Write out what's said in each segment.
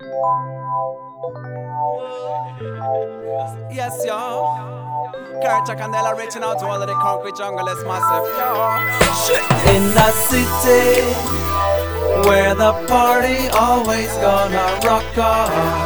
Yes, yo. Culture Candela reaching out to all of the concrete jungle, it's massive, yo. Shit. In the city, where the party always gonna rock off.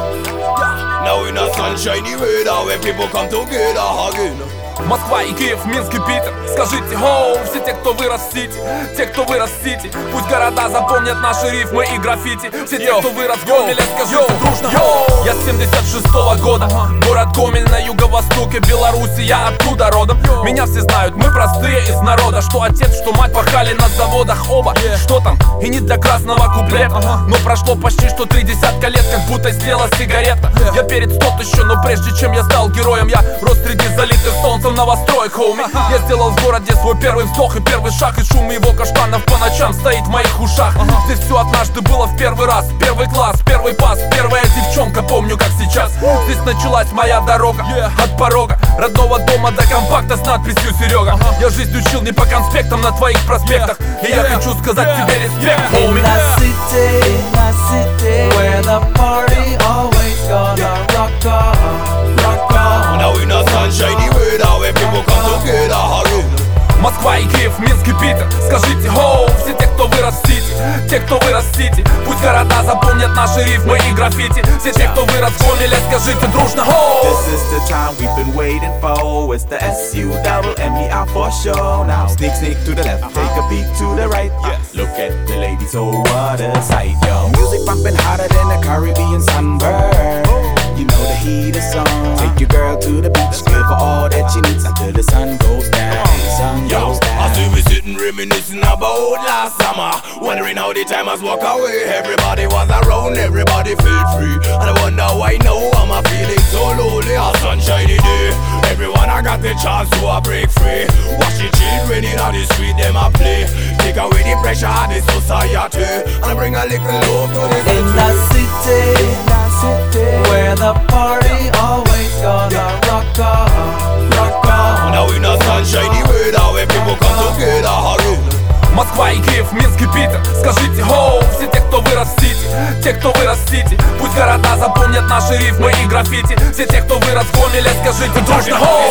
Now in a sunshiny weather, when people come together again. Москва и Киев, Минск и Питер. Скажите хоу, все те, кто вырос в Сити, те, кто вырос в Сити. Пусть города запомнят наши рифмы и граффити. Все те, кто вырос в Гомеле, скажите дружно хоу. Я с 76-го года, город Гомель на юго-востоке Беларуси, я оттуда родом. Меня все знают, мы простые из народа. Что отец, что мать пахали на заводах оба. Что там? И не для красного куплета. Но прошло почти что 30 лет, как будто съела сигарета. Я перед 100 еще, но прежде чем я стал героем, я рос среди залитых солнцем новостроек, хоуми. Я сделал в городе свой первый вздох и первый шаг. И шум его каштанов по ночам стоит в моих ушах. Здесь все однажды было в первый раз. Первый класс, первый пас, первая девчонка, помню как сейчас. Здесь началась моя дорога, от порога родного дома до компакта с надписью Серега. Я жизнь учил не по конспектам на твоих проспектах. И я хочу сказать тебе респект, хоуми. In the city, where the party always gonna rock off, rock off. Now in a sunshiny weather, when people come together again. Москва и Киев, Минск и Питер. Скажите хоу, все те, кто вырос в Сити, те, кто вырос в Сити. Пусть города запомнят наши рифмы и граффити. Все те, кто вырос в Гомеле, скажите дружно хоу. This is the time we've been waiting for. It's the SUMMER for sure. Now sneak, sneak to the left, take a peek to the right. Look at the ladies, oh what a sight, yo. Music bumping hotter than a Caribbean sunburn. You know the heat is on. Take your girl to the beach, give her all that she needs until the sun goes down. Sun goes down. I see we sitting reminiscing about last summer, wondering how the time has walked away. Everybody was around, everybody felt free, and I wonder why now I'm a feeling so lonely. A sunshiny day, everyone I got the chance to break free. Watch the children in the street, them a play. Take away the pressure of the society, and I bring a little love to the In the city, where the party always gonna rock off, rock off. Now in a sunshiny weather, when people come together again. Москва и Киев, Минск и Питер. Скажите хоу, все те, кто вырос в Сити, те, кто вырос в Сити. Пусть города запомнят наши рифмы и граффити. Все те, кто вырос в Гомеле, скажите дружно хоу.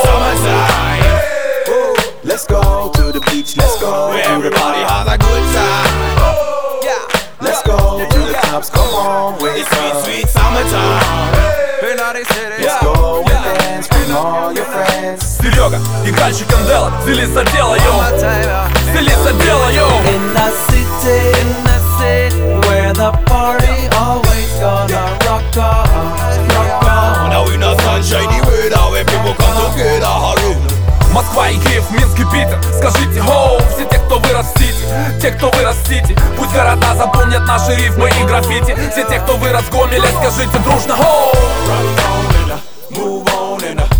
Let's go to the beach, let's go. Where everybody has a good time. Let's go to the clubs, come on, wake It's up. sweet, sweet summertime. Let's go and dance, bring all your friends. Серега и Culture Candela взялись за дело, йоу. Взялись за дело, йоу. In the city, where the party always gonna rock off, rock off. Now in a sunshiny weather, when people come together again. Москва и Киев, Минск и Питер. Скажите хоу, все те, кто вырос в Сити, те, кто вырос в Сити. Пусть города запомнят наши рифмы и граффити. Все те, кто вырос в Гомеле, скажите дружно хоу. Rock on and move on and